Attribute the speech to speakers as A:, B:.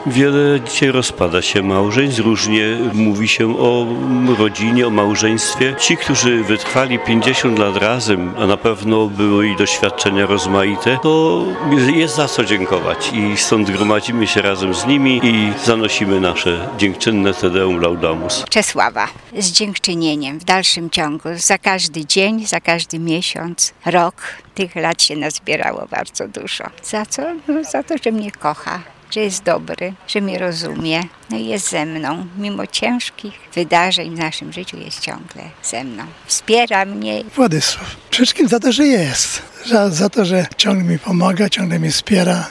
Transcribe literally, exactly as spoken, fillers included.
A: Wiele dzisiaj rozpada się małżeństw, różnie mówi się o rodzinie, o małżeństwie. Ci, którzy wytrwali pięćdziesiąt lat razem, a na pewno były i doświadczenia rozmaite, to jest za co dziękować i stąd gromadzimy się razem z nimi i zanosimy nasze dziękczynne Te Deum Laudamus.
B: Czesława, z dziękczynieniem w dalszym ciągu, za każdy dzień, za każdy miesiąc, rok. Tych lat się nazbierało bardzo dużo. Za co? No, za to, że mnie kocha, że jest dobry, że mnie rozumie, no i jest ze mną. Mimo ciężkich wydarzeń w naszym życiu jest ciągle ze mną. Wspiera mnie.
C: Władysław. Przede wszystkim za to, że jest. Za, za to, że ciągle mi pomaga, ciągle mnie wspiera.